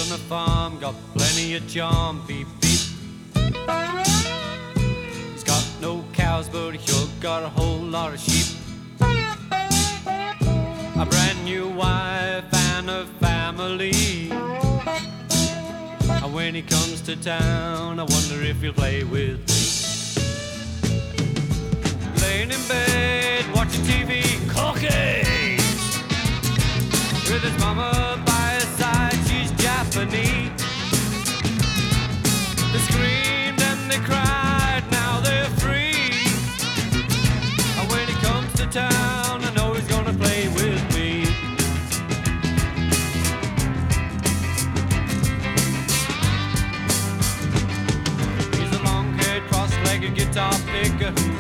on a farm, got plenty of charm, beep beep. He's got no cows, but he sure got a whole lot of sheep. A brand new wife and a family. And when he comes to town, I wonder if he'll play with me. Laying in bed, watching TV, cookies, with his mama by his side, she's Japanese. They screamed and they cried, now they're free. And when he comes to town, I know he's gonna play with me. He's a long-haired, cross-legged guitar picker who